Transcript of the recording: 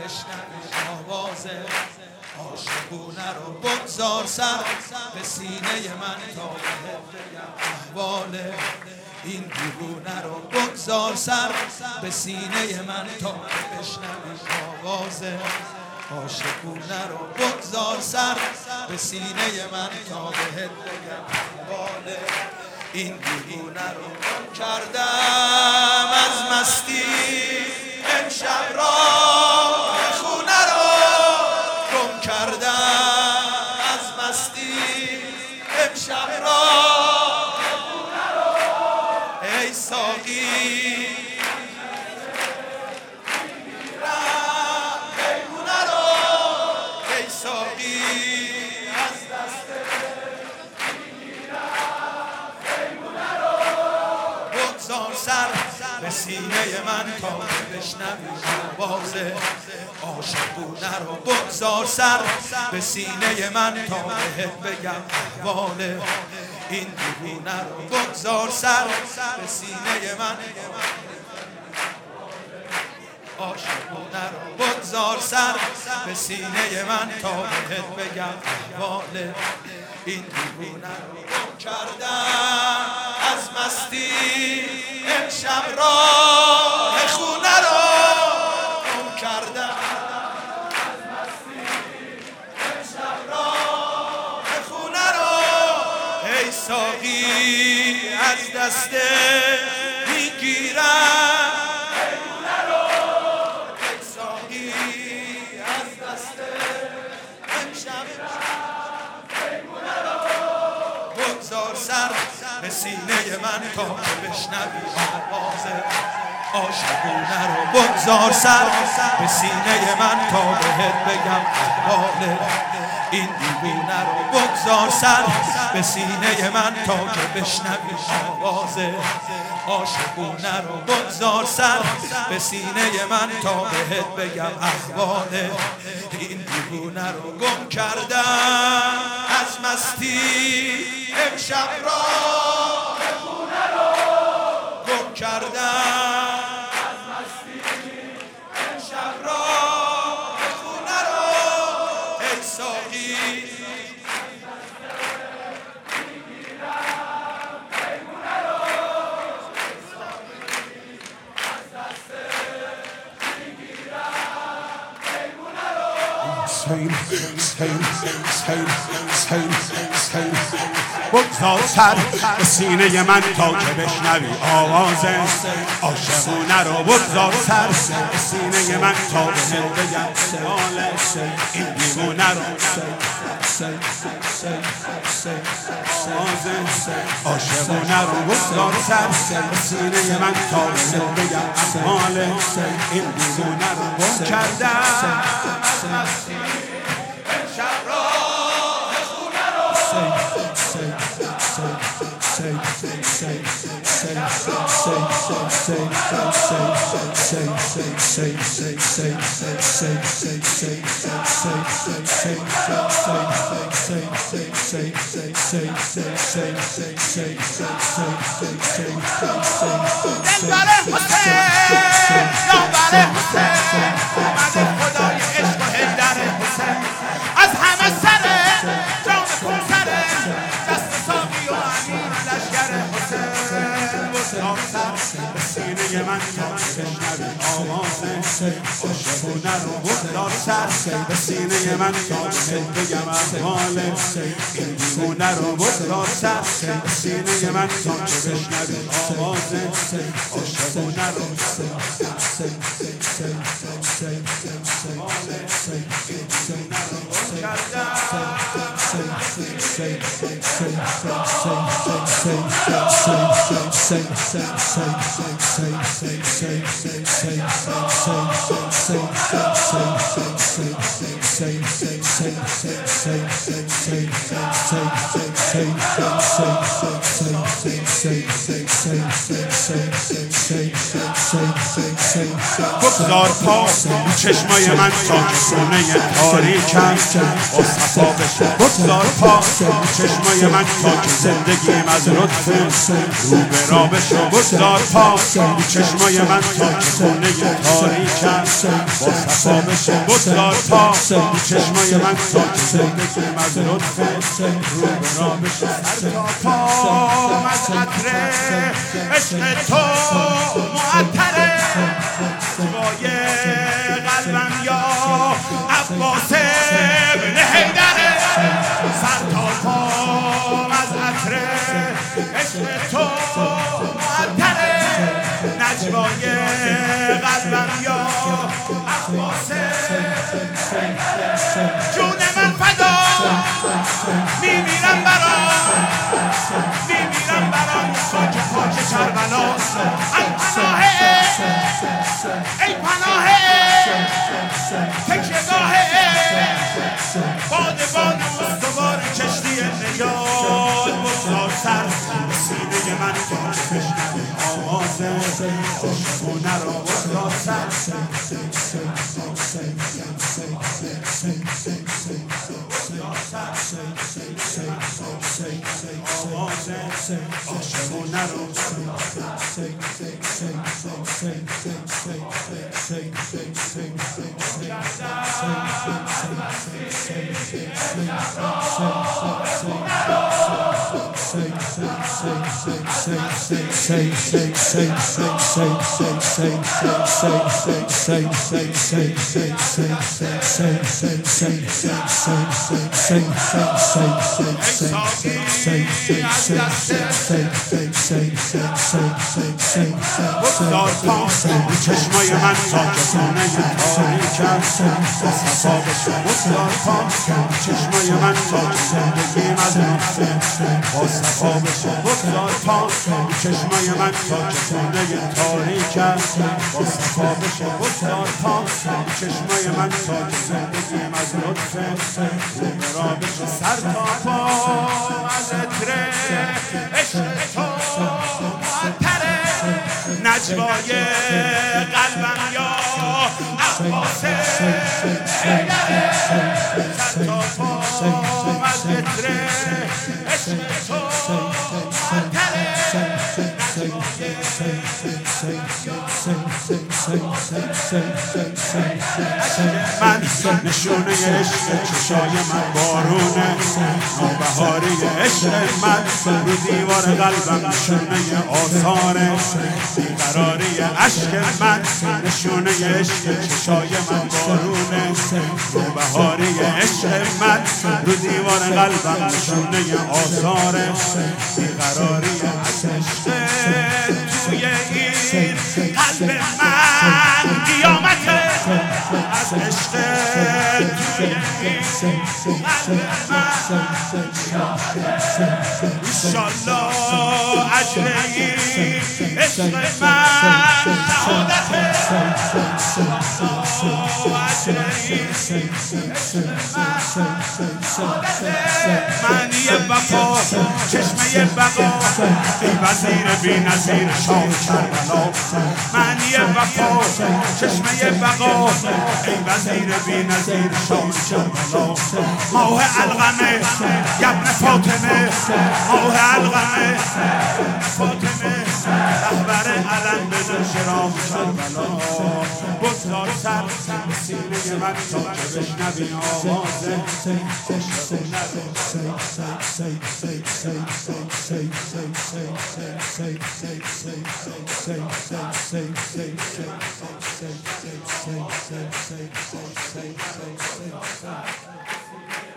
بشنوی آواز عاشقونه رو بگذار سر به سینه من تا بهت بگم احوال این دیوونه رو بگذار سر به سینه من تا بشنوی آواز عاشقونه رو بگذار سر به سینه من تا بهت بگم احوال این دیوونه رو گم کردم از مستی امشب راه خونه رو گم کردم از مستی امشب راه خونه رو ای ساقی سر به سینه من تا بشنوی آواز عاشقونه رو بگذار سر به سینه من تا بهت بگم احوال این دیوونه رو بگذار سر به سینه من عاشقونه رو بگذار سر به سینه من تا بهت بگم احوال این دیوونه رو گم کردم از مستی امشب راه خونه رو گم کردم از مستی امشب راه خونه رو ای ساقی از دست میگیرم خونه رو ای ساقی از دست امشب بگذار سر به سینه من تا بشنوی آواز عاشقونه رو بگذار سر به سینه من تا بهت بگم احوال این دیوونه رو بگذار سر به سینه من تا که بشنوی آواز عاشقونه رو بگذار سر به سینه من تا بهت بگم احوال این دیوونه رو گم کردم از مستی امشب راه خونه رو گم کردم از مستی امشب راه خونه رو ای ساقی میگیرم پیمونه رو ای ساقی از دست میگیرم پیمونه رو بگذار سر به سینه من تا که بشنوی آواز عاشقونه رو بگذار سر به سینه من تا بهت بگم حال این دیوونه رو آواز عاشقونه رو بگذار سر به سینه من تا بهت بگم حال این دیوونه رو گم کردم امشب راه خونه از همه سره جان کن سره دست ساقی و امین لشگر حسین بگذار سر به سینه من تا بشنوی آواز عاشقونه رو بگذار سر به سینه من تا بهت بگم احوال این دیوونه رو بگذار سر به سینه من تا بشنوی آواز عاشقونه رو بگذار پا چشمای من تا خونه تاریکم با صفا بشه. بگذار پا چشمای من تا که زندگیم از لطف رو به را بشه. بگذار پا چشمای من تا که خونه تاریکم با صفا بشه. بگذار پا چشمای من تا که زندگیم از لطف رو به را بشه. سر تا پام از عطر عشق تو معطره جوای قلبم یا عباس ابن حیدره. سر تا پام از عطر عشق تو معطره نجوای قلبم یا عباس جون من فدا میمیرم برای خاک کربلا. ای پناهه تکیه‌گاهه باد استوار کشتی نجات. بگذار سر سینه من تا که بشنوی آواز عاشقونه را. بگذار سر آواز عاشقونه را. بگذار پا چشمای من تا که خونه تاریکم با صفا بشه. بگذار پا چشمای من تا که زندگیم از لطف با صفا بشه. بگذار پا چشمای من تا که خونه تاریکم با صفا بشه. بگذار پا چشمای من تا که زندگیم از لطف رو به را بشه. سر تا پا از عطر عشق تو معطره نجوای قلبم یا عباس حیدره. سر تا پا از عطر عشق تو معطره من نشونه عشق چشای من بارونه نوبهاری عشق من رو دیوار قلبم نشونه آثاره بیقراری عشق من نشونه عشق چشای من بارونه نوبهاری عشق من رو دیوار قلبم نشونه آثاره بیقراری عشق توی این قلب من قیامته. از عشق توی این قلب من انشالله اجر این عشق من سعادته. معنی وفا چشمه بقا ای وزیر بی نظیر شاه کربلا. معنی وفا چشمه بقا ای وزیر بی نظیر شاه کربلا. ماه علقمه ابن فاطمه ماه علقمه فاطمه رهبر علم بدون شرام کربلا. بگذار سر سینه من تا که بشنوی آواز عاشقونه رو.